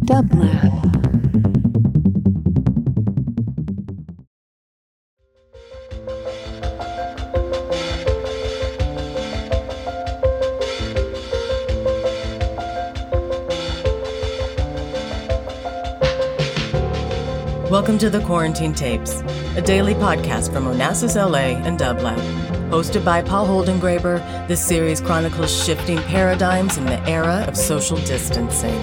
Dublab. Welcome to the Quarantine Tapes, a daily podcast from Onassis LA and Dublab. Hosted by Paul Holdengraber, this series chronicles shifting paradigms in the era of social distancing.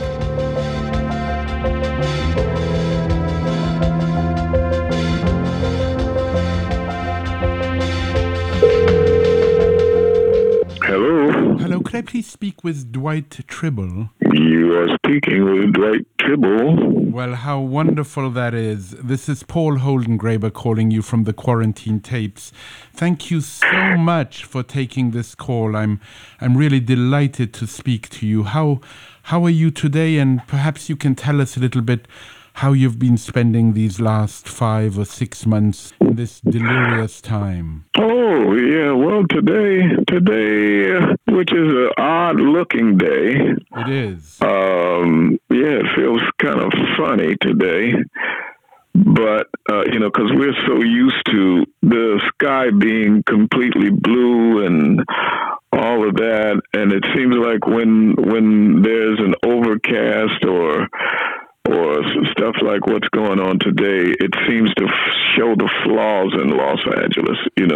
Hello. Hello, could I please speak with Dwight Tribble? You are speaking with Dwight Tribble. Well, how wonderful that is. This is Paul Holdengraber calling you from the Quarantine Tapes. Thank you so much for taking this call. I'm really delighted to speak to you. How are you today? And perhaps you can tell us a little bit how you've been spending these last 5 or 6 months in this delirious time. Oh, yeah. Well, today, which is an odd-looking day. It is. Yeah, it feels kind of funny today. But, because we're so used to the sky being completely blue and all of that. And it seems like when there's an overcast or stuff like what's going on today, it seems to show the flaws in Los Angeles.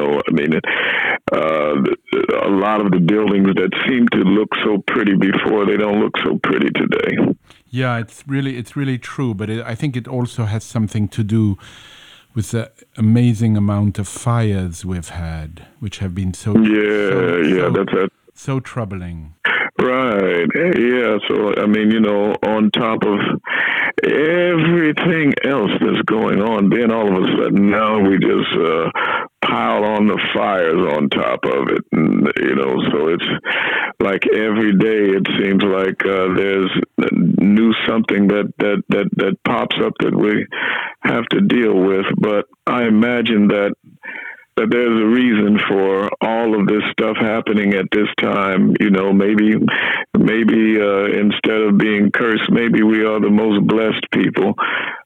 A lot of the buildings that seem to look so pretty before, they don't look so pretty today. Yeah, it's really true, but I think it also has something to do with the amazing amount of fires we've had, which have been so troubling. Right. Yeah. So, on top of everything else that's going on, then all of a sudden now we just pile on the fires on top of it. And, so it's like every day it seems like there's new something that pops up that we have to deal with. But I imagine that there's a reason for all of this stuff happening at this time. Maybe instead of being cursed, maybe we are the most blessed people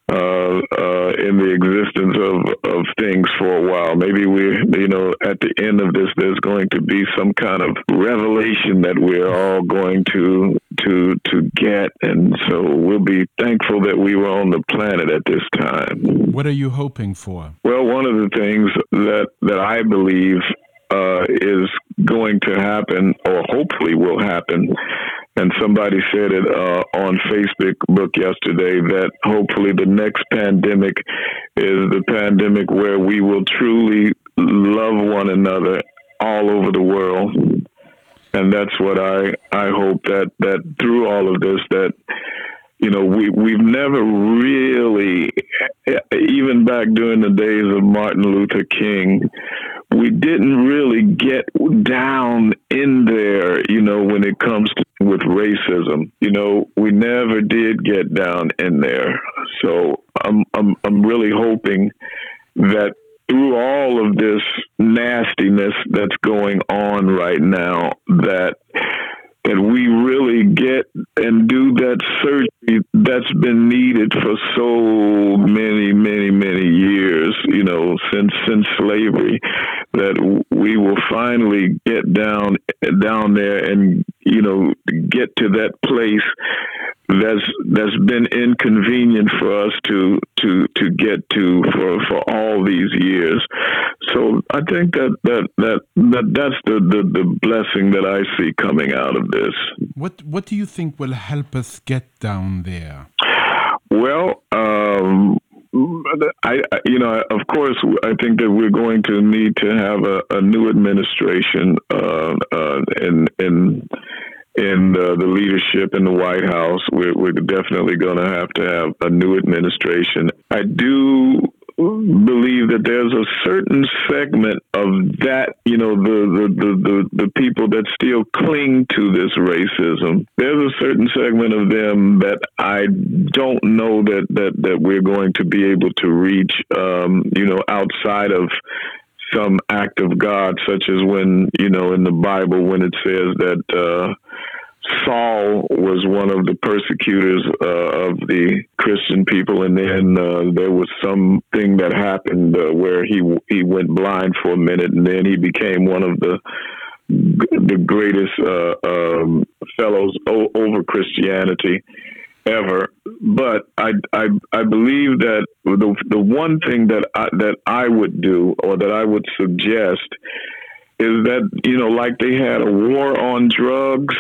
in the existence of things for a while. Maybe at the end of this, there's going to be some kind of revelation that we're all going to get, and so we'll be thankful that we were on the planet at this time. What are you hoping for? Well, one of the things that I believe is going to happen, or hopefully will happen, and somebody said it on Facebook yesterday, that hopefully the next pandemic is the pandemic where we will truly love one another all over the world. And that's what I hope, that through all of this, that we've never really, even back during the days of Martin Luther King, we didn't really get down in there, when it comes to with racism. We never did get down in there. So I'm really hoping that through all of this nastiness that's going on right now, that we really get and do that surgery that's been needed for so many, many, many years, since slavery, that we will finally get down there and, get to that place that's been inconvenient for us to get to for all these years. So I think that's the blessing that I see coming out of this. What do you think will help us get down there? Well, of course, I think that we're going to need to have a new administration in the leadership in the White House. We're definitely going to have a new administration. I do believe that there's a certain segment of that, the people that still cling to this racism. There's a certain segment of them that I don't know that we're going to be able to reach, outside of some act of God, such as when, in the Bible, when it says that Saul was one of the persecutors of the Christian people, and then there was something that happened where he went blind for a minute, and then he became one of the greatest fellows over Christianity ever. But I believe that the one thing that I would do, or that I would suggest, is that, like they had a war on drugs,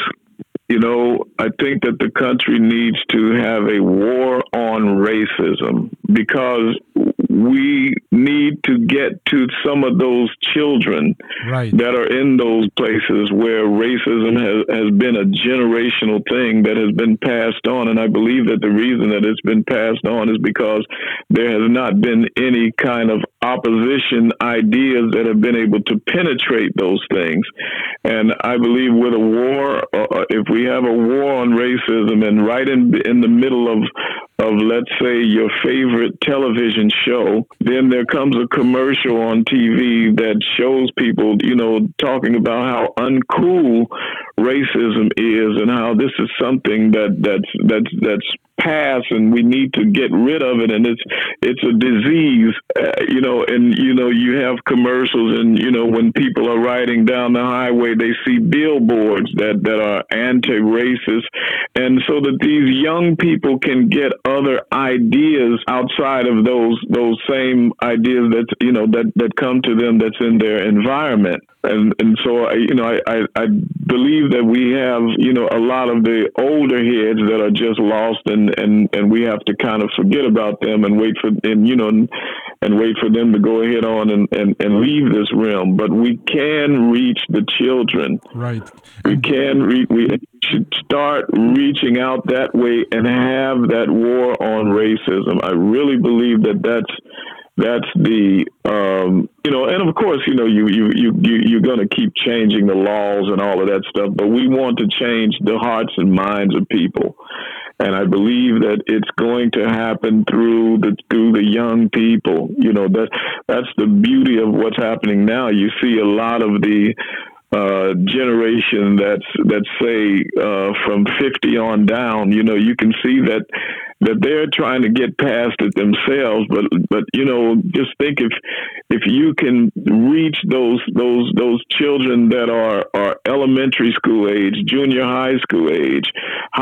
I think that the country needs to have a war on racism, because we need to get to some of those children that are in those places where racism has been a generational thing that has been passed on. And I believe that the reason that it's been passed on is because there has not been any kind of opposition ideas that have been able to penetrate those things. And I believe with a war, if we have a war on racism, and right in the middle of let's say your favorite television show, then there comes a commercial on TV that shows people, talking about how uncool racism is, and how this is something that's past, and we need to get rid of it, and it's a disease, and you have commercials, and when people are riding down the highway, they see billboards that are anti-racist, and so that these young people can get other ideas outside of those same ideas that come to them, that's in their environment. And so I believe that we have a lot of the older heads that are just lost, and we have to kind of forget about them and wait for them, and wait for them to go ahead on and leave this realm. But we can reach the children. Right. We should start reaching out that way and have that war on racism. I really believe that's the and of course you're going to keep changing the laws and all of that stuff, but we want to change the hearts and minds of people, and I believe that it's going to happen through the young people. That's the beauty of what's happening now. You see a lot of the generation that's say from 50 on down, you can see that they're trying to get past it themselves, but just think if you can reach those children that are elementary school age, junior high school age,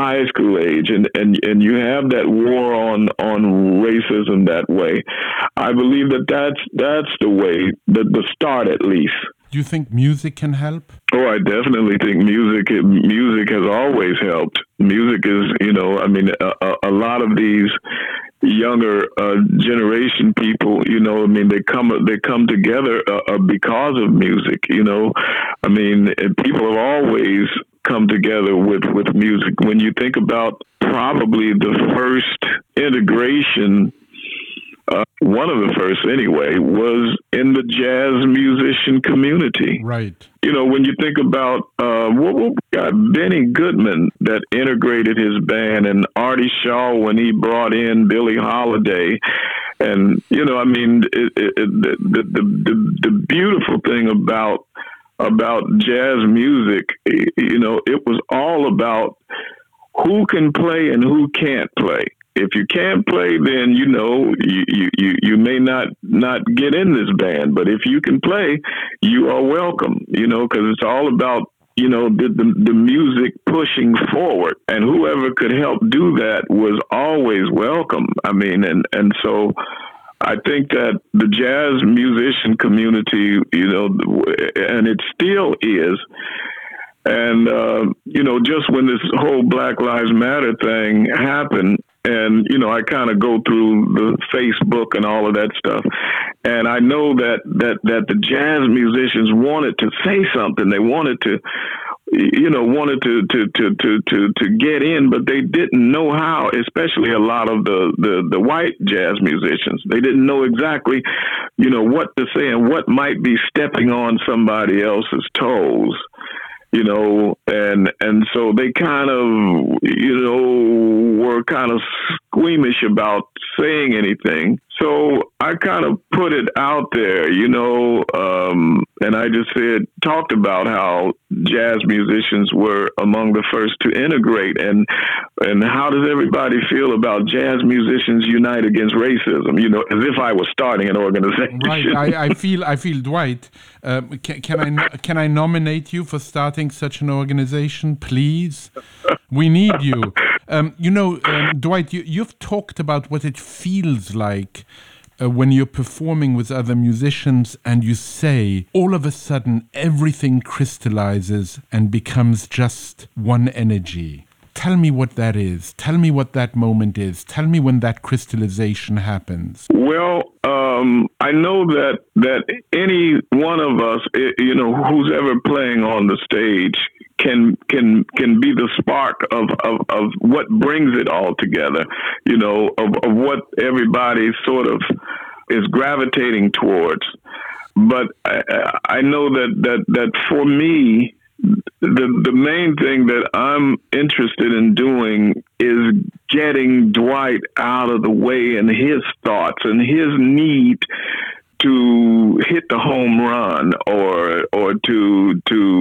and you have that war on racism that way, I believe that's the way, the start at least. Do you think music can help? Oh, I definitely think music has always helped. Music is, a lot of these younger generation people, they come together because of music. People have always come together with music. When you think about probably the first integration, one of the first anyway, was in the jazz musician community. Right. When you think about we got Benny Goodman that integrated his band, and Artie Shaw when he brought in Billie Holiday, and the beautiful thing about jazz music, it was all about who can play and who can't play. If you can't play, then you may not get in this band. But if you can play, you are welcome. Because it's all about the music pushing forward, and whoever could help do that was always welcome. And so I think that the jazz musician community, and it still is. And just when this whole Black Lives Matter thing happened. And, I kind of go through the Facebook and all of that stuff. And I know that the jazz musicians wanted to say something. They wanted to get in, but they didn't know how, especially a lot of the white jazz musicians. They didn't know exactly, what to say and what might be stepping on somebody else's toes. And so they kind of, were kind of squeamish about saying anything. So I kind of put it out there, and I just talked about how jazz musicians were among the first to integrate, and how does everybody feel about jazz musicians unite against racism? As if I was starting an organization. Right. I feel Dwight. Can I nominate you for starting such an organization, please? We need you. Dwight, you've talked about what it feels like when you're performing with other musicians and you say, all of a sudden, everything crystallizes and becomes just one energy. Tell me what that is. Tell me what that moment is. Tell me when that crystallization happens. Well, I know that any one of us, who's ever playing on the stage can be the spark of what brings it all together, of what everybody sort of is gravitating towards. But I know that for me, the main thing that I'm interested in doing is getting Dwight out of the way and his thoughts and his need to hit the home run or to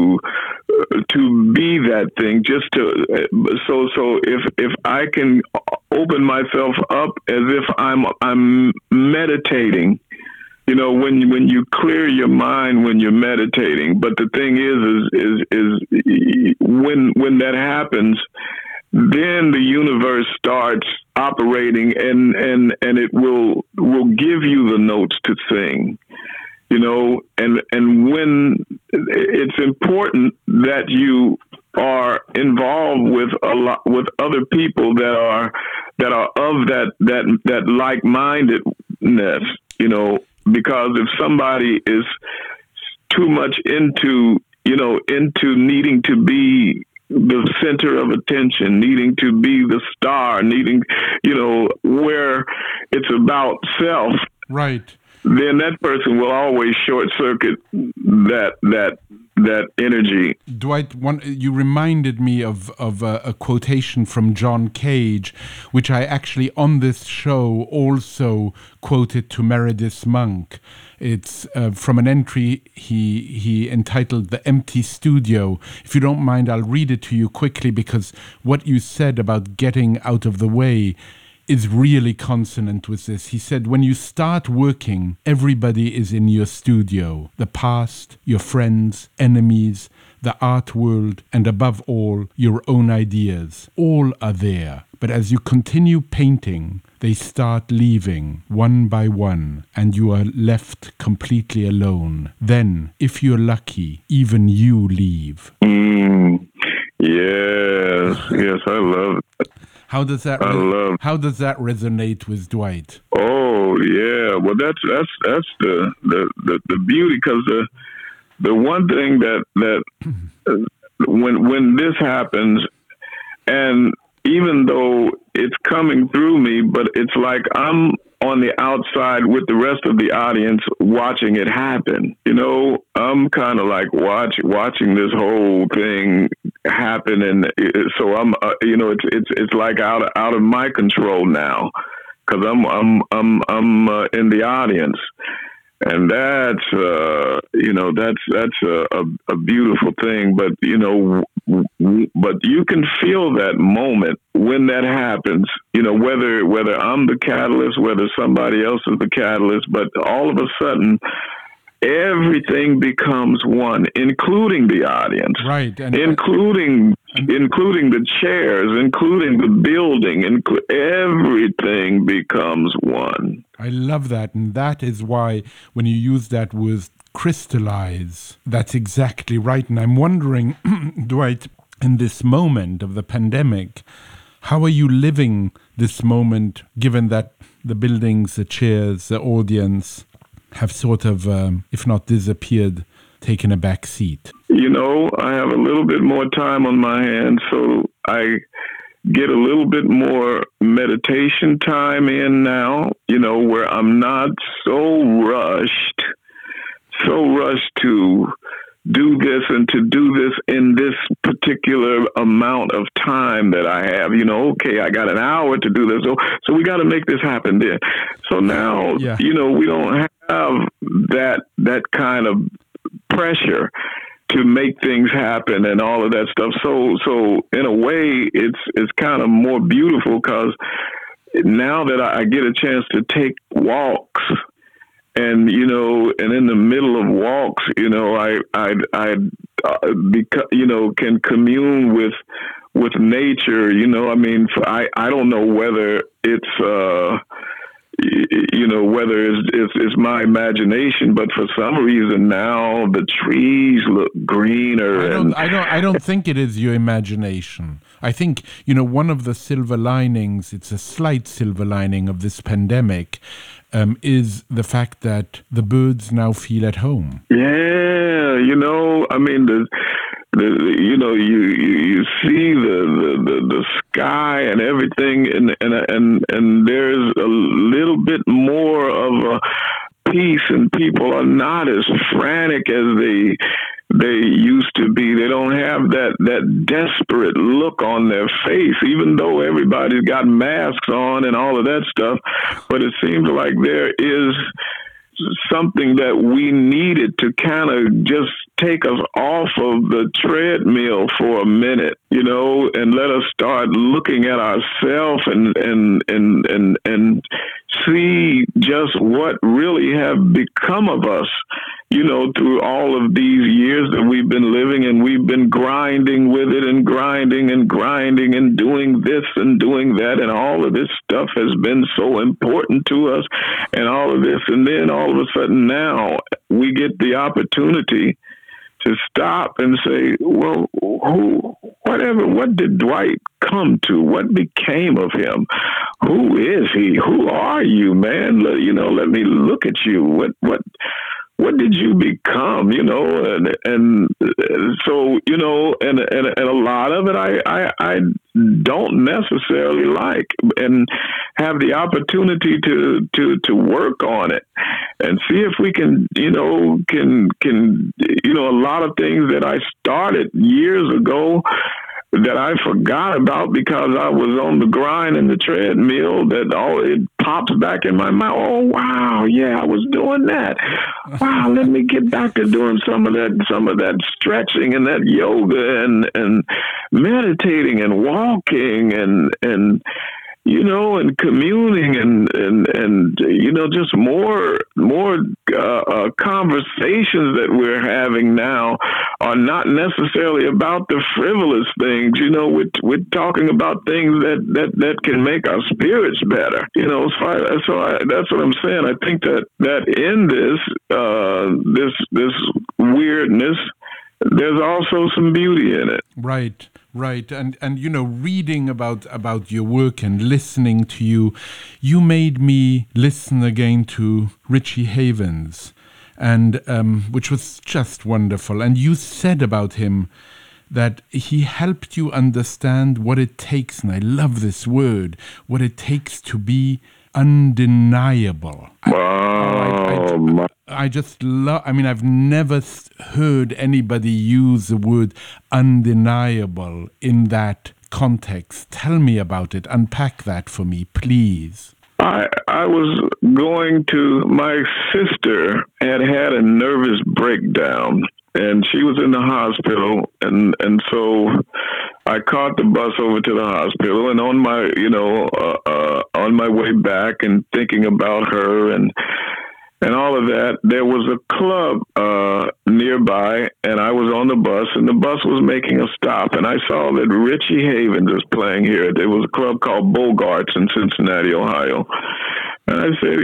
be that thing, just to so if I can open myself up as if I'm meditating, when you clear your mind when you're meditating. But the thing is when that happens, then the universe starts operating and it will give you the notes to sing, and when it's important that you are involved with other people that are of that like-mindedness, because if somebody is too much into needing to be the center of attention, needing to be the star, where it's about self, right? Then that person will always short circuit that energy. Dwight, you reminded me of a quotation from John Cage, which I actually on this show also quoted to Meredith Monk. It's from an entry he entitled "The Empty Studio." If you don't mind, I'll read it to you quickly, because what you said about getting out of the way is really consonant with this. He said, when you start working, everybody is in your studio. The past, your friends, enemies, the art world, and above all, your own ideas. All are there. But as you continue painting, they start leaving one by one, and you are left completely alone. Then, if you're lucky, even you leave. Yes, I love it. How does that resonate with Dwight? Oh yeah, well that's the beauty, because the one thing that when this happens, and even though it's coming through me, but it's like I'm on the outside with the rest of the audience watching it happen. I'm kind of like watching this whole thing happen, and so I'm it's like out of my control now, because I'm in the audience. And that's a beautiful thing, but you can feel that moment when that happens, whether I'm the catalyst, whether somebody else is the catalyst, but all of a sudden everything becomes one, including the audience, right? And including the chairs, including the building, everything becomes one. I love that, and that is why when you use that word crystallize, that's exactly right. And I'm wondering, Dwight, in this moment of the pandemic, how are you living this moment, given that the buildings, the chairs, the audience have sort of, if not disappeared, taken a back seat? I have a little bit more time on my hands, so I get a little bit more meditation time in now, where I'm not so rushed to do this and to do this in this particular amount of time that I have. Okay, I got an hour to do this, so we got to make this happen then. So now, we don't have that kind of pressure to make things happen and all of that stuff. So in a way, it's kind of more beautiful because now that I get a chance to take walks, and and in the middle of walks, I can commune with nature. I don't know whether it's whether it's my imagination, but for some reason now the trees look greener. I don't think it is your imagination. I think, one of the silver linings, it's a slight silver lining of this pandemic, is the fact that the birds now feel at home. Yeah, you see the sky and everything, and there's a little bit more of a peace, and people are not as frantic as they used to be. They don't have that desperate look on their face, even though everybody's got masks on and all of that stuff. But it seems like there is something that we needed to kind of just take us off of the treadmill for a minute, and let us start looking at ourselves and see just what really have become of us, through all of these years that we've been living, and we've been grinding with it and grinding and doing this and doing that, and all of this stuff has been so important to us and all of this. And then all of a sudden now we get the opportunity to stop and say, well, what did Dwight come to? What became of him? Who is he? Who are you, man? Let me look at you. What did you become? And so, and a lot of it I don't necessarily like, and have the opportunity to work on it and see if we can a lot of things that I started years ago that I forgot about because I was on the grind and the treadmill, that it pops back in my mind. Oh, wow. Yeah, I was doing that. Wow. Let me get back to doing some of that stretching and that yoga and meditating and walking and communing and just more conversations that we're having now are not necessarily about the frivolous things. We're talking about things that can make our spirits better. So that's what I'm saying. I think that in this weirdness, there's also some beauty in it. Right. And reading about your work and listening to you, you made me listen again to Richie Havens, and which was just wonderful. And you said about him that he helped you understand what it takes, and I love this word, what it takes to be undeniable. I just love, I've never heard anybody use the word undeniable in that context. Tell me about it. Unpack that for me, please. I was my sister had a nervous breakdown, and she was in the hospital, and so I caught the bus over to the hospital, and on my way back and thinking about her and all of that, there was a club nearby, and I was on the bus, and the bus was making a stop, and I saw that Richie Havens was playing here. There was a club called Bogarts in Cincinnati, Ohio. And I said,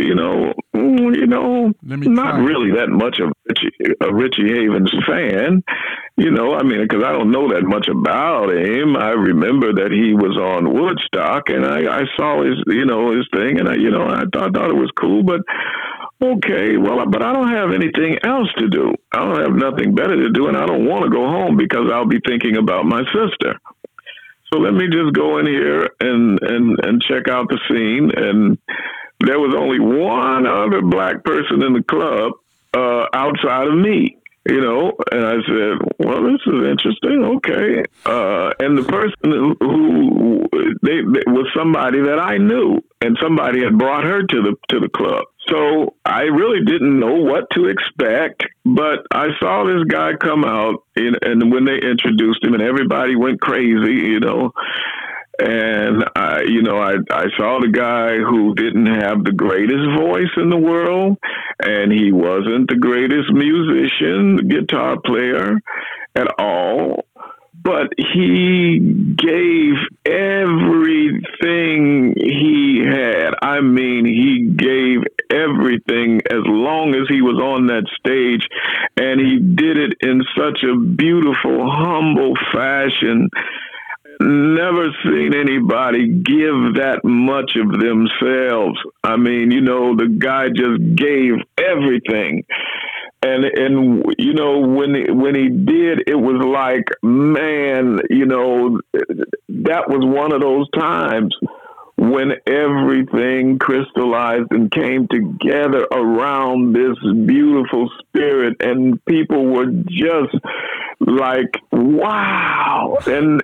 not really that much of a Richie Havens fan, because I don't know that much about him. I remember that he was on Woodstock, and I saw his thing, and I thought it was cool, but okay, well, but I don't have anything else to do. I don't have nothing better to do, and I don't want to go home because I'll be thinking about my sister. So let me just go in here and check out the scene. And there was only one other black person in the club outside of me. And I said, well, this is interesting. Okay. And the person who they was somebody that I knew, and somebody had brought her to the club. So I really didn't know what to expect, but I saw this guy come out, and when they introduced him, and everybody went crazy, And I saw the guy who didn't have the greatest voice in the world, and he wasn't the greatest musician, guitar player at all. But he gave everything he had. I mean, he gave everything as long as he was on that stage, and he did it in such a beautiful, humble fashion. Never seen anybody give that much of themselves. I mean, the guy just gave everything. And when he did, it was like, man, that was one of those times when everything crystallized and came together around this beautiful spirit, and people were just like, wow. And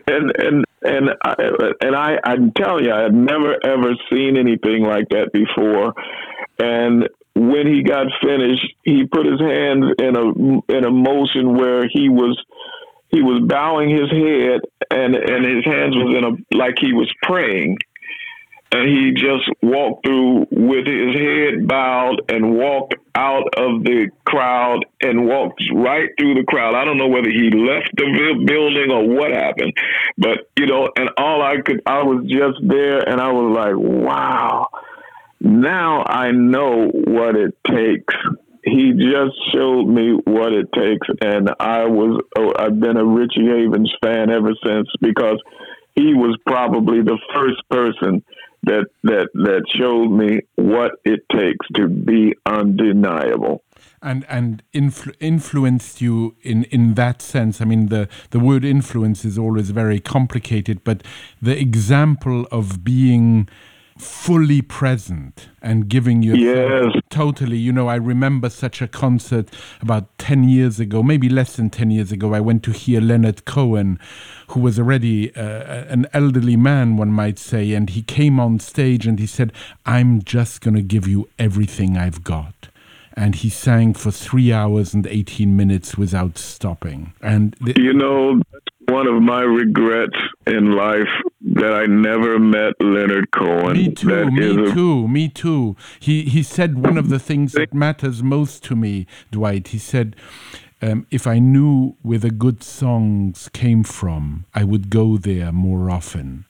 I'm telling you, I had never ever seen anything like that before. And when he got finished, he put his hands in a motion where he was bowing his head, and his hands was like he was praying. And he just walked through with his head bowed and walked out of the crowd and walked right through the crowd. I don't know whether he left the building or what happened, but, and I was just there, and I was like, wow, now I know what it takes. He just showed me what it takes. And I've been a Richie Havens fan ever since, because he was probably the first person that showed me what it takes to be undeniable. And influenced you in that sense. I mean, the word influence is always very complicated, but the example of being fully present and giving yourself totally. I remember such a concert about 10 years ago, maybe less than 10 years ago. I went to hear Leonard Cohen, who was already an elderly man, one might say, and he came on stage and he said, I'm just going to give you everything I've got. And he sang for 3 hours and 18 minutes without stopping. And one of my regrets in life that I never met Leonard Cohen. Me too. He said one of the things that matters most to me, Dwight. He said, if I knew where the good songs came from, I would go there more often.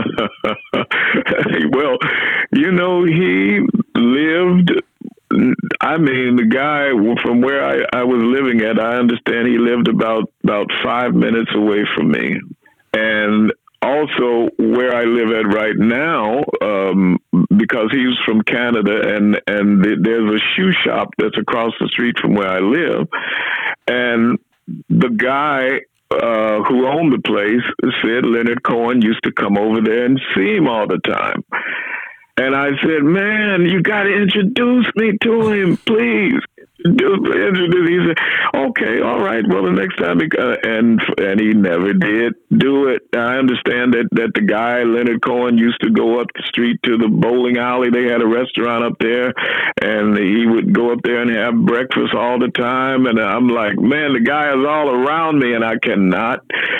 Well, he lived... I mean, the guy from where I was living at, I understand he lived about 5 minutes away from me. And also where I live at right now, because he's from Canada, and there's a shoe shop that's across the street from where I live. And the guy who owned the place said Leonard Cohen used to come over there and see him all the time. And I said, man, you got to introduce me to him, please. Introduce. He said, okay, all right. Well, the next time, and he never did do it. I understand that the guy, Leonard Cohen, used to go up the street to the bowling alley. They had a restaurant up there, and he would go up there and have breakfast all the time. And I'm like, man, the guy is all around me, and I cannot,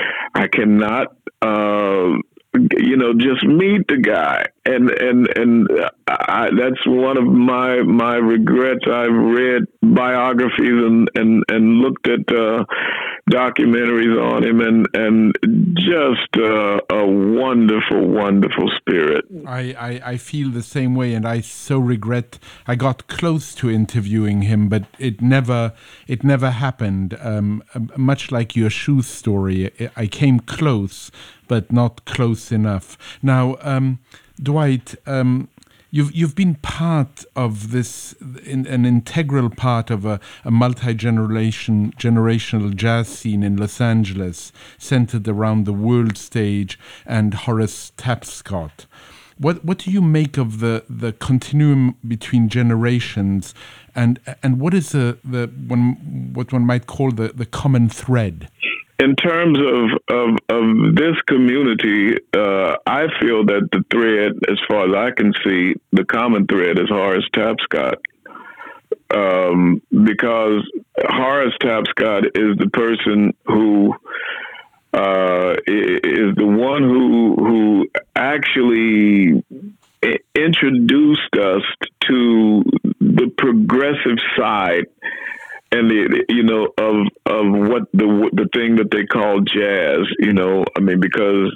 just meet the guy. And that's one of my regrets. I've read biographies and looked at documentaries on him, and just a wonderful, wonderful spirit. I feel the same way, and I so regret. I got close to interviewing him, but it never happened. Much like your shoe story, I came close, but not close enough. Now, Dwight, you've been part of this, an integral part of a multi-generational jazz scene in Los Angeles, centered around the world stage and Horace Tapscott. What do you make of the continuum between generations, and what is what one might call the common thread? In terms of this community, I feel that the thread, as far as I can see, the common thread is Horace Tapscott. Because Horace Tapscott is the person who is the one who actually introduced us to the progressive side and of what the thing that they call jazz. I mean, because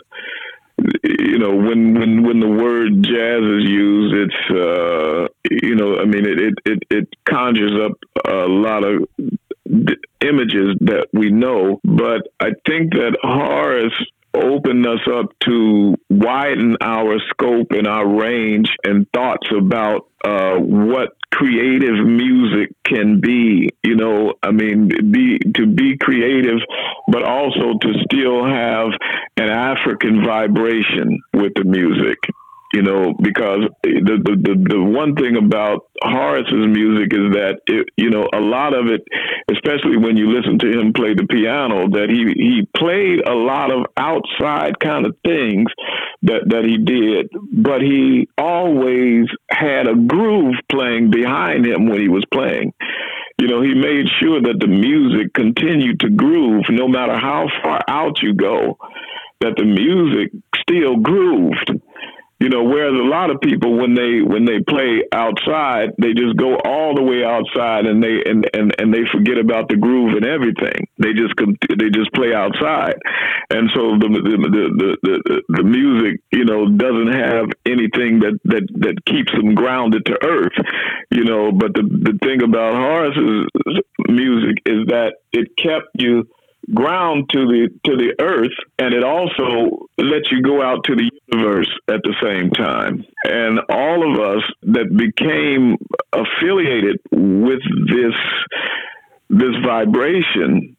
when the word jazz is used, it's it conjures up a lot of images that we know. But I think that Horace opened us up to widen our scope and our range and thoughts about what creative music can be. To be creative, but also to still have an African vibration with the music. Because the one thing about Horace's music is that a lot of it, especially when you listen to him play the piano, that he played a lot of outside kind of things that he did, but he always had a groove playing behind him when he was playing. He made sure that the music continued to groove no matter how far out you go, that the music still grooved. Whereas a lot of people, when they play outside, they just go all the way outside and they forget about the groove and everything. They just play outside, and so the music, doesn't have anything that keeps them grounded to earth. But the thing about Horace's music is that it kept you ground to the earth, and it also lets you go out to the universe at the same time. And all of us that became affiliated with this vibration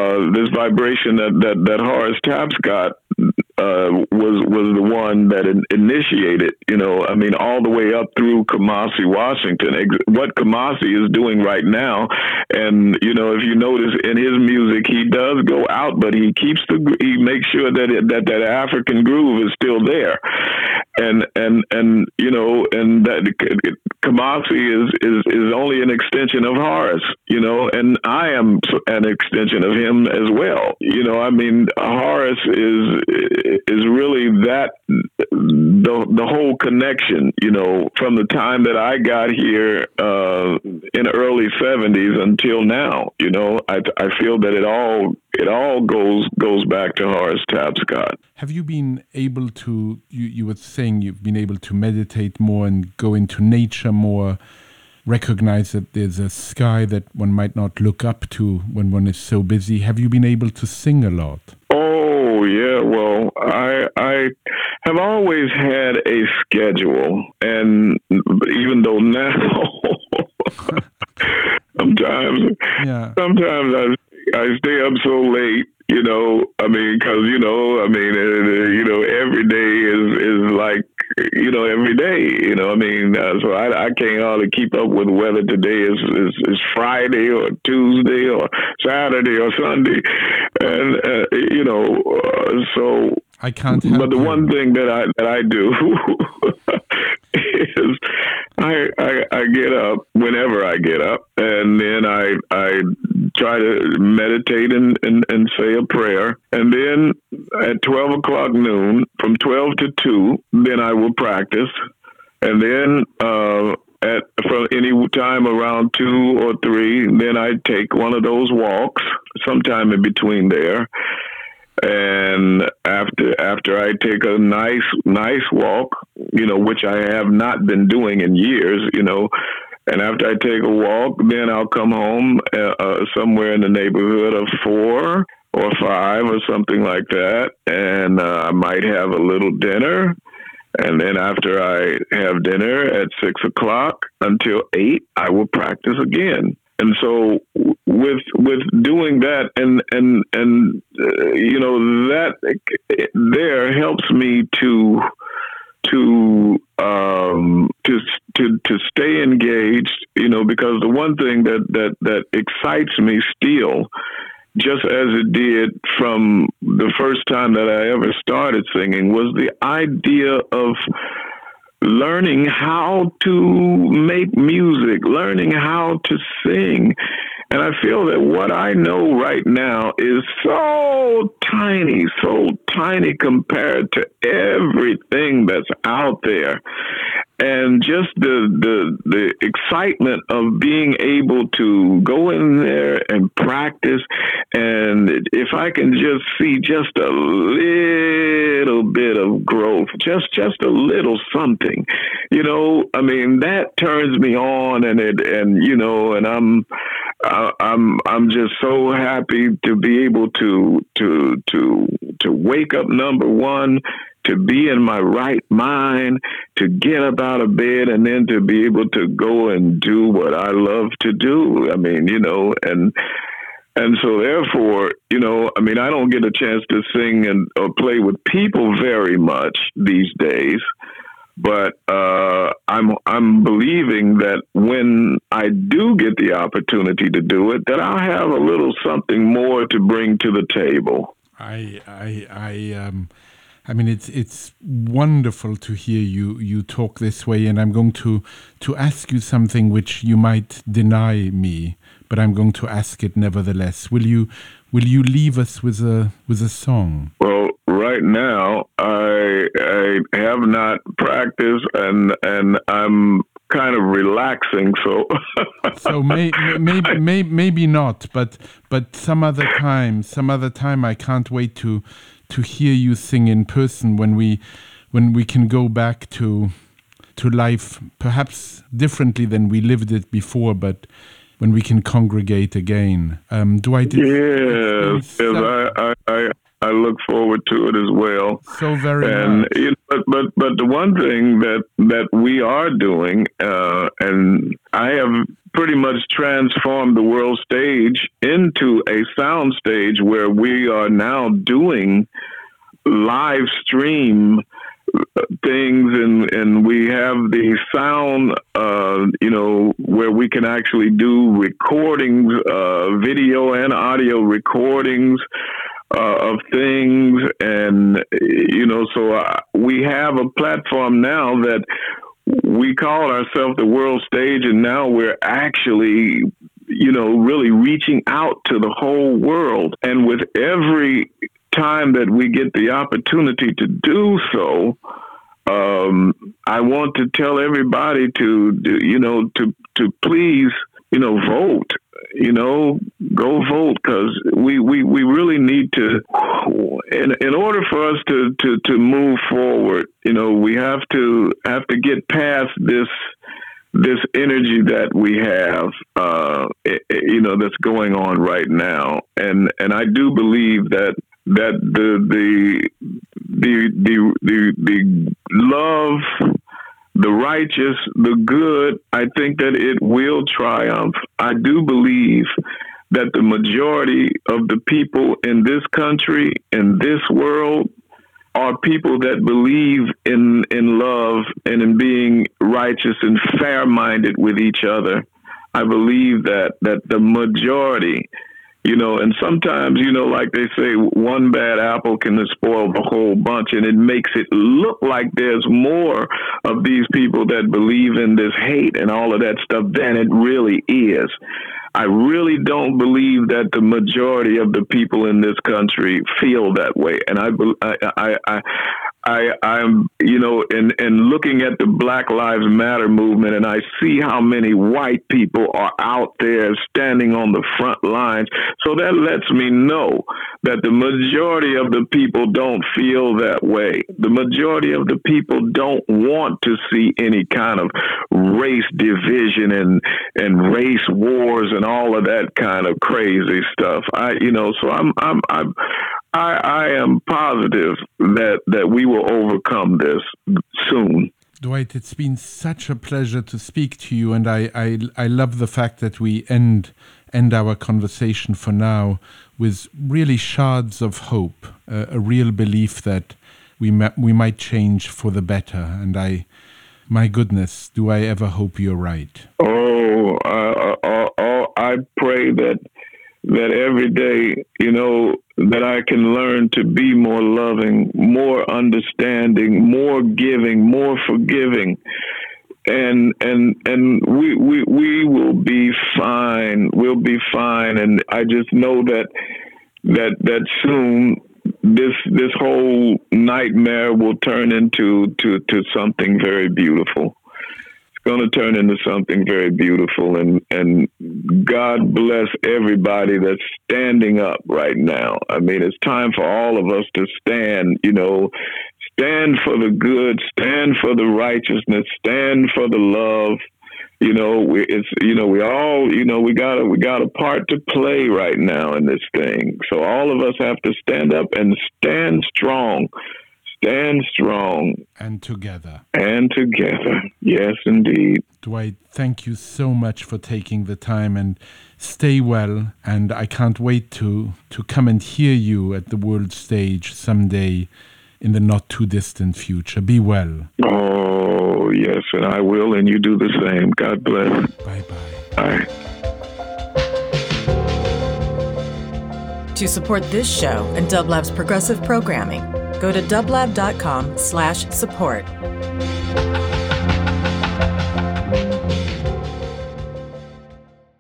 that Horace Tapscott was the one that initiated, all the way up through Kamasi Washington, what Kamasi is doing right now. And, if you notice in his music, he does go out, but he makes sure that African groove is still there. And that Kamasi is only an extension of Horace, and I am an extension of him as well. Horace is really that the whole connection, from the time that I got here in the early 70s until now. I feel that it all goes back to Horace Tapscott. Have you been able to, you were saying you've been able to meditate more and go into nature more, recognize that there's a sky that one might not look up to when one is so busy. Have you been able to sing a lot? Oh, yeah. Well, I have always had a schedule, and even though now sometimes I stay up so late, because every day is like, every day, so I can't hardly keep up with whether today is Friday or Tuesday or Saturday or Sunday. And, so I can't but the one thing that I do is I get up whenever I get up, and then I try to meditate and say a prayer. And then at 12 o'clock noon, from 12 to 2, then I will practice. And then from any time around 2 or 3, then I take one of those walks sometime in between there. And after I take a nice walk, which I have not been doing in years, and after I take a walk, then I'll come home somewhere in the neighborhood of 4 or 5 or something like that, and I might have a little dinner. And then after I have dinner at 6 o'clock until 8, I will practice again. And so with doing that and that there helps me to stay engaged, because the one thing that excites me still, just as it did from the first time that I ever started singing, was the idea of learning how to make music, learning how to sing. And I feel that what I know right now is so tiny compared to everything that's out there. And just the excitement of being able to go in there and practice. And if I can just see just a little bit of growth, just a little something, that turns me on, and I'm just so happy to be able to wake up, number one, to be in my right mind, to get up out of bed, and then to be able to go and do what I love to do. And so therefore, I don't get a chance to sing or play with people very much these days. But I'm believing that when I do get the opportunity to do it, that I'll have a little something more to bring to the table. It's wonderful to hear you talk this way, and I'm going to ask you something which you might deny me, but I'm going to ask it nevertheless. Will you leave us with a song? Well, right now I have not practiced, and I'm kind of relaxing. So maybe not, but some other time I can't wait to hear you sing in person when we can go back to life, perhaps differently than we lived it before, but when we can congregate again. Yes, I look forward to it as well. So very much. But the one thing that we are doing, and I have pretty much transformed the world stage into a sound stage where we are now doing live stream things, and we have the sound, where we can actually do recordings, video and audio recordings of things. And, so we have a platform now that we call ourselves the world stage, and now we're actually, really reaching out to the whole world. And with every time that we get the opportunity to do so, I want to tell everybody to please, vote. Go vote, because we really need to. In order for us to move forward, we have to get past this energy that we have, that's going on right now, and I do believe that the love, the righteous, the good, I think that it will triumph. I do believe that the majority of the people in this country, in this world, are people that believe in love and in being righteous and fair-minded with each other. I believe that the majority, and sometimes, like they say, one bad apple can spoil the whole bunch, and it makes it look like there's more of these people that believe in this hate and all of that stuff than it really is. I really don't believe that the majority of the people in this country feel that way. And I'm, in looking at the Black Lives Matter movement, and I see how many white people are out there standing on the front lines. So that lets me know that the majority of the people don't feel that way. The majority of the people don't want to see any kind of race division and race wars and all of that kind of crazy stuff. So I am positive that we will overcome this soon. Dwight, it's been such a pleasure to speak to you, and I love the fact that we end our conversation for now with really shards of hope, a real belief that we might change for the better. And My goodness, do I ever hope you're right. I pray that every day, that I can learn to be more loving, more understanding, more giving, more forgiving. And we will be fine. We'll be fine. And I just know that soon this whole nightmare will turn into something very beautiful. It's going to turn into something very beautiful. And God bless everybody that's standing up right now. I mean, it's time for all of us to stand, stand for the good, stand for the righteousness, stand for the love. We got a part to play right now in this thing. So all of us have to stand up and stand strong. Stand strong. And together. And together. Yes, indeed. Dwight, thank you so much for taking the time, and stay well. And I can't wait to come and hear you at the world stage someday in the not too distant future. Be well. Oh, yes, and I will, and you do the same. God bless. Bye-bye. Bye. To support this show and Dublab's progressive programming, go to dublab.com/support.